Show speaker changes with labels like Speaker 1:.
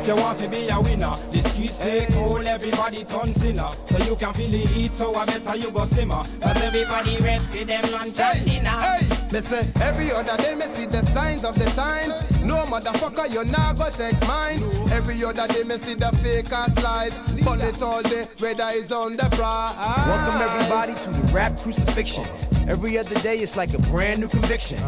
Speaker 1: you want to be a winner, the streets take hold, everybody turn sinner. So you can feel the heat, so I better you go simmer. Cause everybody ready for them lunch and dinner.
Speaker 2: Me say every other day me see the signs of the times. No motherfucker, you nah go take mine. Every other day me see the fake ass lies. Bullet all day, red eyes on the prize.
Speaker 3: Welcome everybody to the rap crucifixion. Every other day it's like a brand new conviction.